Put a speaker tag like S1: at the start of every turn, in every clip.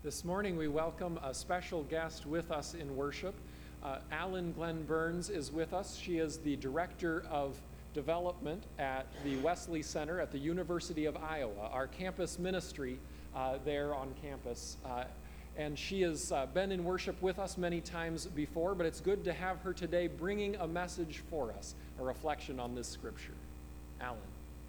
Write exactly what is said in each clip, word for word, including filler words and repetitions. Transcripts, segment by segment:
S1: This morning we welcome a special guest with us in worship. Uh, Alan Glenn Burns is with us. She is the Director of Development at the Wesley Center at the University of Iowa, our campus ministry uh, there on campus. Uh, and she has uh, been in worship with us many times before, but it's good to have her today bringing a message for us, a reflection on this scripture. Alan.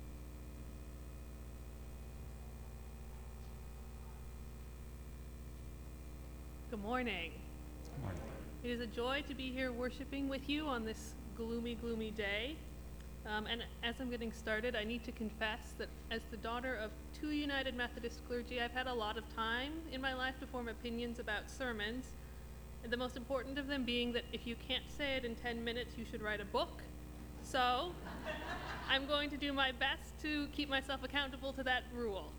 S2: Good morning.
S3: Good morning.
S2: It is a joy to be here worshiping with you on this gloomy, gloomy day. Um, and as I'm getting started, I need to confess that as the daughter of two United Methodist clergy, I've had a lot of time in my life to form opinions about sermons, and the most important of them being that if you can't say it in ten minutes, you should write a book. So I'm going to do my best to keep myself accountable to that rule.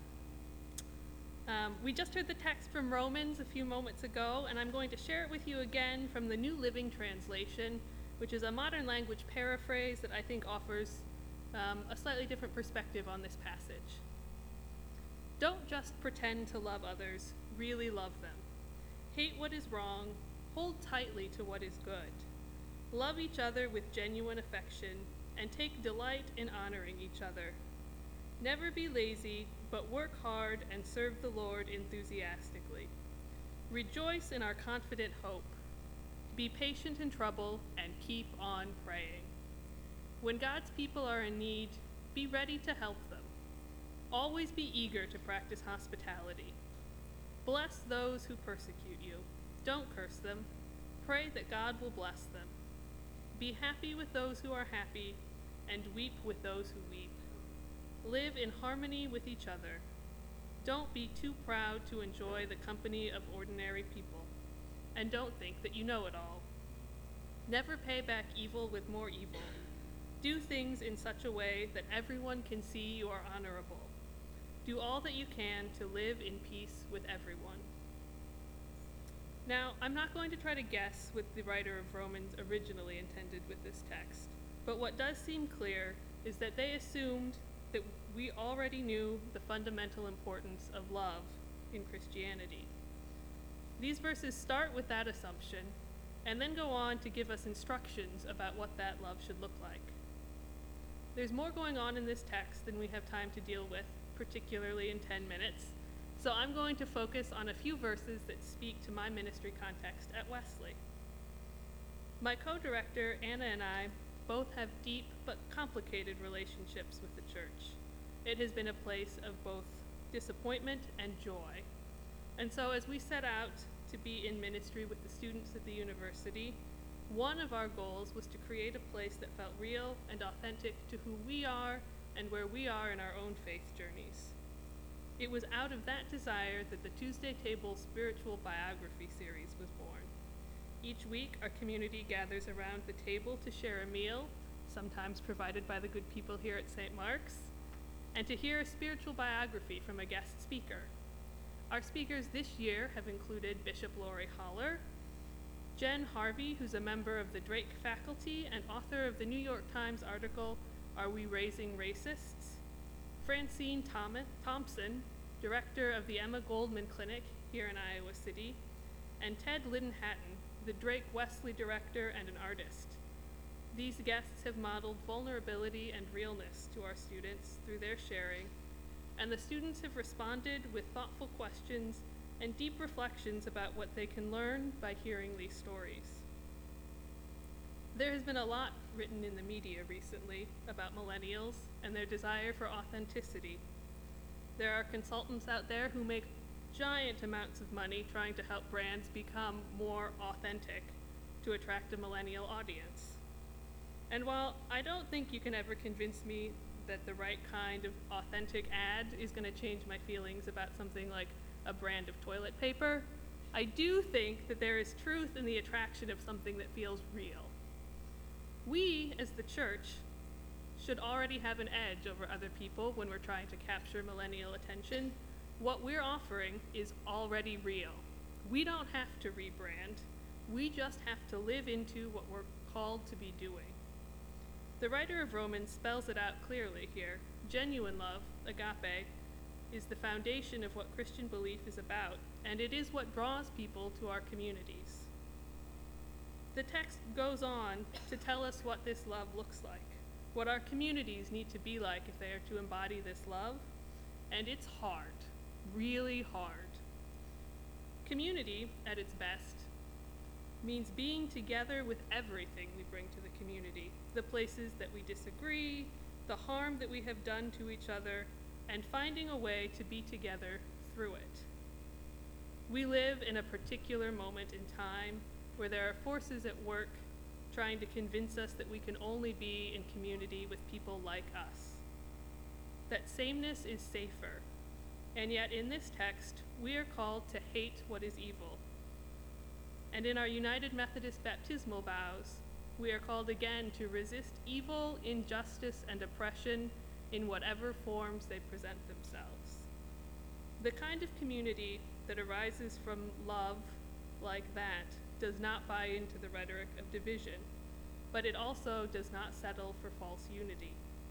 S2: Um, we just heard the text from Romans a few moments ago, and I'm going to share it with you again from the New Living Translation, which is a modern language paraphrase that I think offers um, a slightly different perspective on this passage. Don't just pretend to love others, really love them. Hate what is wrong, hold tightly to what is good. Love each other with genuine affection, and take delight in honoring each other. Never be lazy, but work hard and serve the Lord enthusiastically. Rejoice in our confident hope. Be patient in trouble and keep on praying. When God's people are in need, be ready to help them. Always be eager to practice hospitality. Bless those who persecute you. Don't curse them. Pray that God will bless them. Be happy with those who are happy, and weep with those who weep. Live in harmony with each other. Don't be too proud to enjoy the company of ordinary people, and don't think that you know it all. Never pay back evil with more evil. Do things in such a way that everyone can see you are honorable. Do all that you can to live in peace with everyone. Now, I'm not going to try to guess what the writer of Romans originally intended with this text, but what does seem clear is that they assumed that we already knew the fundamental importance of love in Christianity. These verses start with that assumption and then go on to give us instructions about what that love should look like. There's more going on in this text than we have time to deal with, particularly in ten minutes, so I'm going to focus on a few verses that speak to my ministry context at Wesley. My co-director, Anna, and I both have deep but complicated relationships with the church. It has been a place of both disappointment and joy. And so as we set out to be in ministry with the students at the university, one of our goals was to create a place that felt real and authentic to who we are and where we are in our own faith journeys. It was out of that desire that the Tuesday Table Spiritual Biography series was born. Each week, our community gathers around the table to share a meal, sometimes provided by the good people here at Saint Mark's, and to hear a spiritual biography from a guest speaker. Our speakers this year have included Bishop Lori Holler, Jen Harvey, who's a member of the Drake faculty and author of the New York Times article, Are We Raising Racists?, Francine Thomas, Thompson, director of the Emma Goldman Clinic here in Iowa City, and Ted Liddon-Hatton, the Drake Wesley director and an artist. These guests have modeled vulnerability and realness to our students through their sharing, and the students have responded with thoughtful questions and deep reflections about what they can learn by hearing these stories. There has been a lot written in the media recently about millennials and their desire for authenticity. There are consultants out there who make giant amounts of money trying to help brands become more authentic to attract a millennial audience. And while I don't think you can ever convince me that the right kind of authentic ad is going to change my feelings about something like a brand of toilet paper, I do think that there is truth in the attraction of something that feels real. We, as the church, should already have an edge over other people when we're trying to capture millennial attention. What we're offering is already real. We don't have to rebrand. We just have to live into what we're called to be doing. The writer of Romans spells it out clearly here. Genuine love, agape, is the foundation of what Christian belief is about, and it is what draws people to our communities. The text goes on to tell us what this love looks like, what our communities need to be like if they are to embody this love, and it's hard, really hard. Community, at its best, means being together with everything we bring to the community, the places that we disagree, the harm that we have done to each other, and finding a way to be together through it. We live in a particular moment in time where there are forces at work trying to convince us that we can only be in community with people like us. That sameness is safer, and yet in this text, we are called to hate what is evil. And in our United Methodist baptismal vows, we are called again to resist evil, injustice, and oppression in whatever forms they present themselves. The kind of community that arises from love like that does not buy into the rhetoric of division, but it also does not settle for false unity.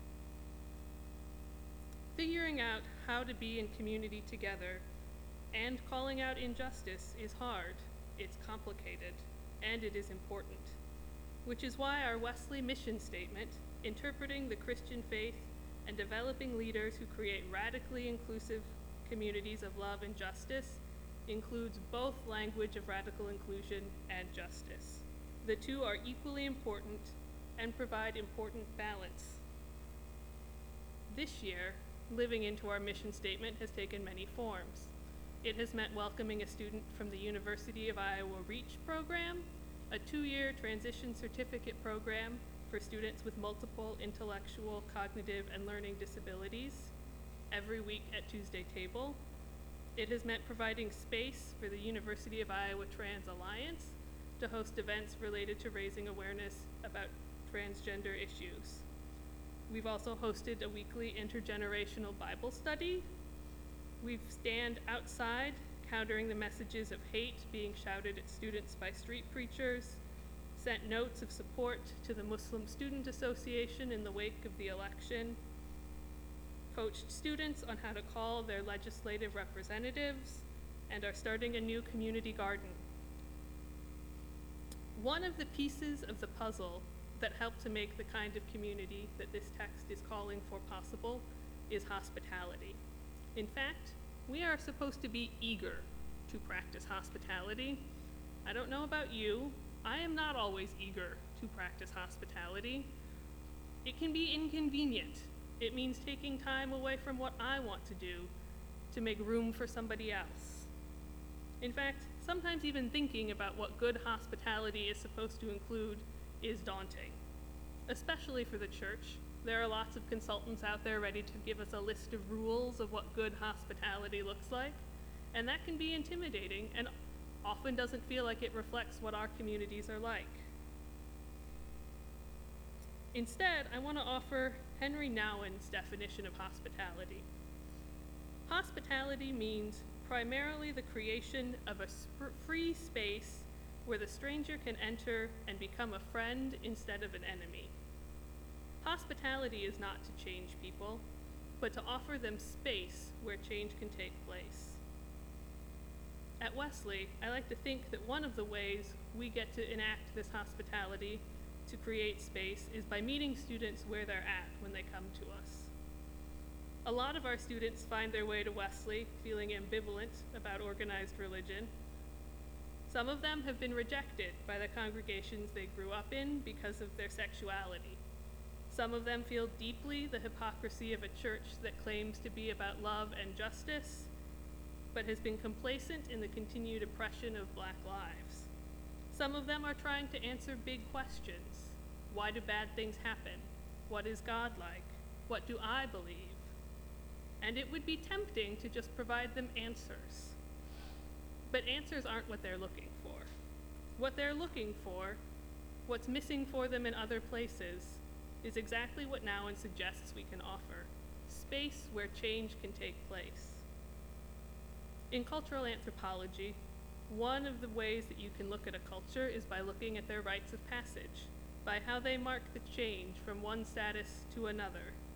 S2: Figuring out how to be in community together and calling out injustice is hard, it's complicated, and it is important, which is why our Wesley mission statement, interpreting the Christian faith and developing leaders who create radically inclusive communities of love and justice, includes both language of radical inclusion and justice. The two are equally important and provide important balance. This year, living into our mission statement has taken many forms. It has meant welcoming a student from the University of Iowa REACH program, a two-year transition certificate program for students with multiple intellectual, cognitive, and learning disabilities, every week at Tuesday Table. It has meant providing space for the University of Iowa Trans Alliance to host events related to raising awareness about transgender issues. We've also hosted a weekly intergenerational Bible study. We stand outside countering the messages of hate being shouted at students by street preachers, sent notes of support to the Muslim Student Association in the wake of the election, coached students on how to call their legislative representatives, and are starting a new community garden. One of the pieces of the puzzle that help to make the kind of community that this text is calling for possible is hospitality. In fact, we are supposed to be eager to practice hospitality. I don't know about you, I am not always eager to practice hospitality. It can be inconvenient. It means taking time away from what I want to do to make room for somebody else. In fact, sometimes even thinking about what good hospitality is supposed to include is daunting, especially for the church. There are lots of consultants out there ready to give us a list of rules of what good hospitality looks like, and that can be intimidating and often doesn't feel like it reflects what our communities are like. Instead, I want to offer Henry Nouwen's definition of hospitality. Hospitality means primarily the creation of a sp- free space where the stranger can enter and become a friend instead of an enemy. Hospitality is not to change people, but to offer them space where change can take place. At Wesley, I like to think that one of the ways we get to enact this hospitality to create space is by meeting students where they're at when they come to us. A lot of our students find their way to Wesley feeling ambivalent about organized religion. Some of them have been rejected by the congregations they grew up in because of their sexuality. Some of them feel deeply the hypocrisy of a church that claims to be about love and justice, but has been complacent in the continued oppression of Black lives. Some of them are trying to answer big questions. Why do bad things happen? What is God like? What do I believe? And it would be tempting to just provide them answers. But answers aren't what they're looking for. What they're looking for, what's missing for them in other places, is exactly what Nouwen suggests we can offer: space where change can take place. In cultural anthropology, one of the ways that you can look at a culture is by looking at their rites of passage, by how they mark the change from one status to another.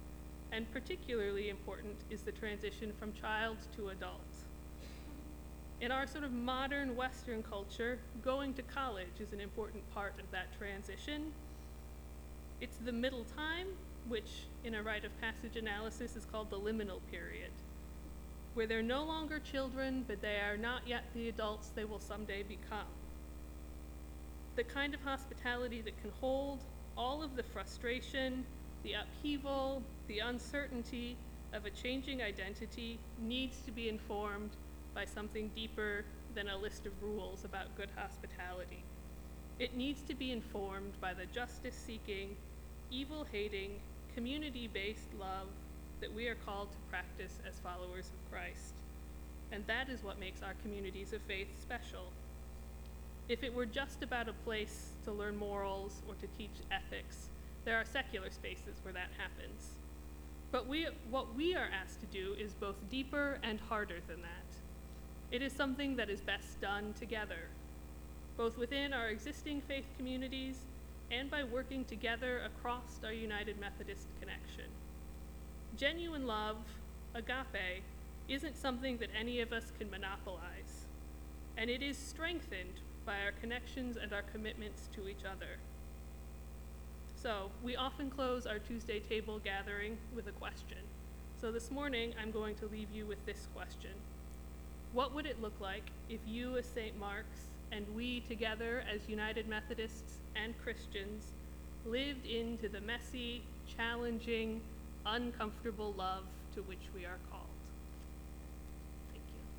S2: And particularly important is the transition from child to adult. In our sort of modern Western culture, going to college is an important part of that transition. It's the middle time, which in a rite of passage analysis is called the liminal period, where they're no longer children, but they are not yet the adults they will someday become. The kind of hospitality that can hold all of the frustration, the upheaval, the uncertainty of a changing identity needs to be informed by something deeper than a list of rules about good hospitality. It needs to be informed by the justice-seeking, evil-hating, community-based love that we are called to practice as followers of Christ. And that is what makes our communities of faith special. If it were just about a place to learn morals or to teach ethics, there are secular spaces where that happens. But we, what we are asked to do is both deeper and harder than that. It is something that is best done together, both within our existing faith communities and by working together across our United Methodist connection. Genuine love, agape, isn't something that any of us can monopolize, and it is strengthened by our connections and our commitments to each other. So, we often close our Tuesday table gathering with a question. So this morning, I'm going to leave you with this question. What would it look like if you as Saint Mark's and we together as United Methodists and Christians lived into the messy, challenging, uncomfortable love to which we are called?